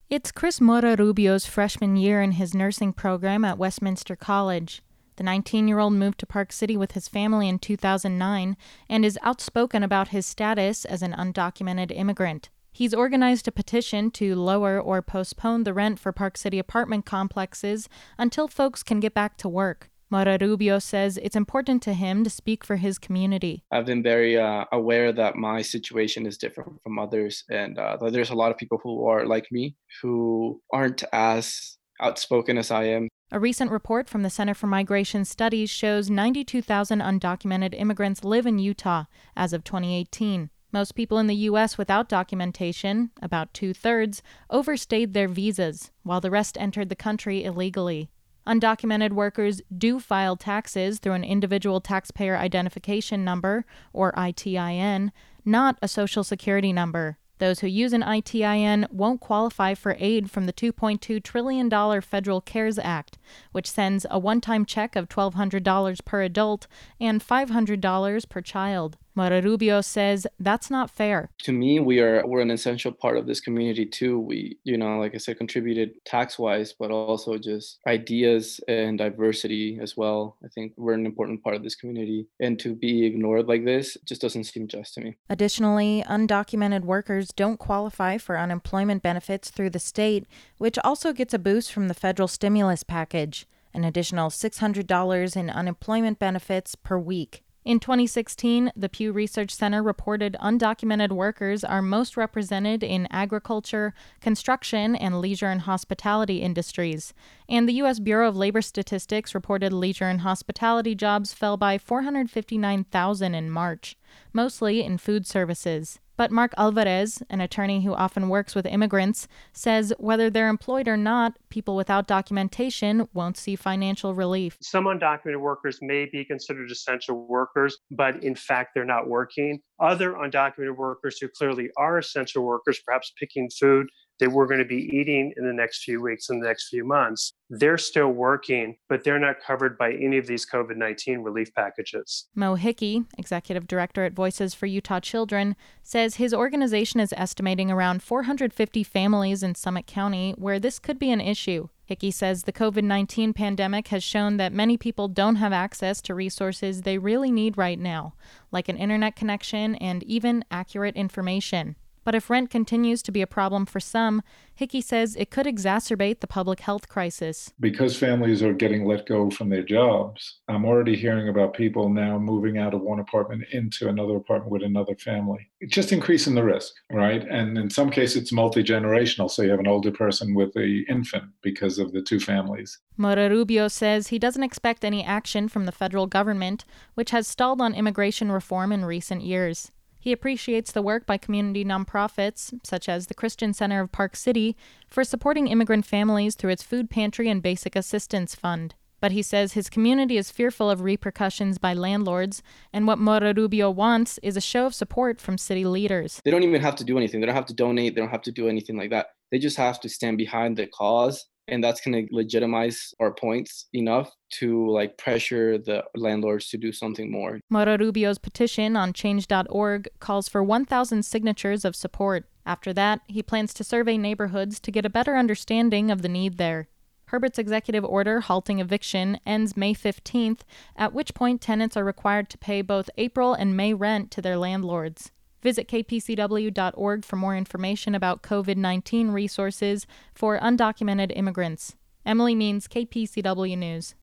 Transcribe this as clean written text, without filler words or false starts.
It's Chris Mora-Rubio's freshman year in his nursing program at Westminster College. The 19-year-old moved to Park City with his family in 2009 and is outspoken about his status as an undocumented immigrant. He's organized a petition to lower or postpone the rent for Park City apartment complexes until folks can get back to work. Mora-Rubio says it's important to him to speak for his community. I've been very aware that my situation is different from others, and that there's a lot of people who are like me, who aren't as outspoken as I am. A recent report from the Center for Migration Studies shows 92,000 undocumented immigrants live in Utah as of 2018. Most people in the U.S. without documentation, about 2/3, overstayed their visas, while the rest entered the country illegally. Undocumented workers do file taxes through an individual taxpayer identification number, or ITIN, not a Social Security number. Those who use an ITIN won't qualify for aid from the $2.2 trillion Federal CARES Act, which sends a one-time check of $1,200 per adult and $500 per child. Mora-Rubio says that's not fair. To me, we're an essential part of this community too. We, like I said, contributed tax-wise, but also just ideas and diversity as well. I think we're an important part of this community, and to be ignored like this just doesn't seem just to me. Additionally, undocumented workers don't qualify for unemployment benefits through the state, which also gets a boost from the federal stimulus package, an additional $600 in unemployment benefits per week. In 2016, the Pew Research Center reported undocumented workers are most represented in agriculture, construction, and leisure and hospitality industries. And the U.S. Bureau of Labor Statistics reported leisure and hospitality jobs fell by 459,000 in March, mostly in food services. But Mark Alvarez, an attorney who often works with immigrants, says whether they're employed or not, people without documentation won't see financial relief. Some undocumented workers may be considered essential workers, but in fact, they're not working. Other undocumented workers who clearly are essential workers, perhaps picking food that we're going to be eating in the next few weeks and the next few months, they're still working, but they're not covered by any of these COVID-19 relief packages. Mo Hickey, executive director at Voices for Utah Children, says his organization is estimating around 450 families in Summit County where this could be an issue. Hickey says the COVID-19 pandemic has shown that many people don't have access to resources they really need right now, like an internet connection and even accurate information. But if rent continues to be a problem for some, Hickey says it could exacerbate the public health crisis. Because families are getting let go from their jobs, I'm already hearing about people now moving out of one apartment into another apartment with another family. It's just increasing the risk, right? And in some cases, it's multi-generational. So you have an older person with an infant because of the two families. Mora-Rubio says he doesn't expect any action from the federal government, which has stalled on immigration reform in recent years. He appreciates the work by community nonprofits, such as the Christian Center of Park City, for supporting immigrant families through its food pantry and basic assistance fund. But he says his community is fearful of repercussions by landlords, and what Mora-Rubio wants is a show of support from city leaders. They don't even have to do anything. They don't have to donate. They don't have to do anything like that. They just have to stand behind the cause, and that's going to legitimize our points enough to pressure the landlords to do something more. Mora-Rubio's petition on change.org calls for 1,000 signatures of support. After that, he plans to survey neighborhoods to get a better understanding of the need there. Herbert's executive order halting eviction ends May 15th, at which point tenants are required to pay both April and May rent to their landlords. Visit kpcw.org for more information about COVID-19 resources for undocumented immigrants. Emily Means, KPCW News.